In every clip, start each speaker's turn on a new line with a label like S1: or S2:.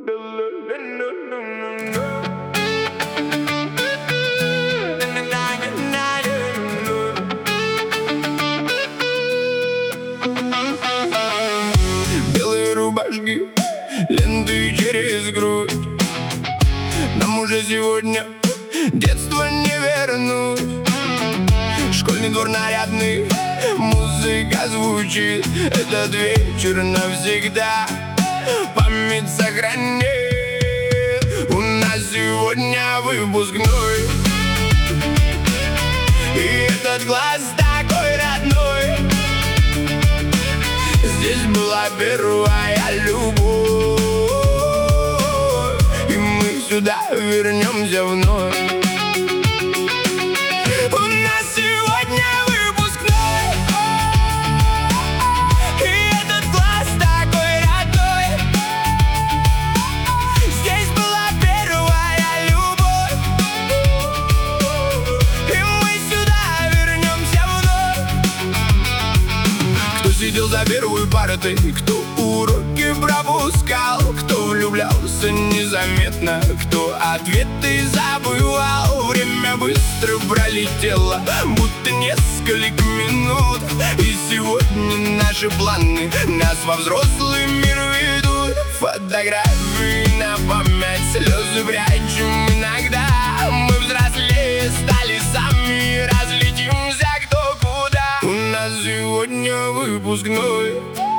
S1: Белые рубашки, ленты через грудь. Нам уже сегодня детство не вернуть. Школьный двор нарядный, музыка звучит. Этот вечер навсегда память сохранит. У нас сегодня выпускной, и этот глаз такой родной. Здесь была первая любовь, и мы сюда вернемся вновь. У нас сегодня выпускной, и этот глаз такой родной. Здесь была первая любовь, и мы сюда вернемся вновь. Кто сидел за первой партой, кто уроки пропускал, кто влюблялся незаметно, кто ответы забывал. Время быстро пролетело, будто несколько минут. И сегодня наши планы нас во взрослый мир ведут. Фотографии на память, слезы прячем иногда. Мы взрослее стали сами, разлетимся кто куда. У нас сегодня выпускной,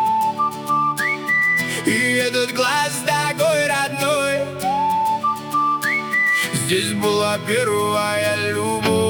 S1: и этот глаз такой родной. Здесь была первая любовь.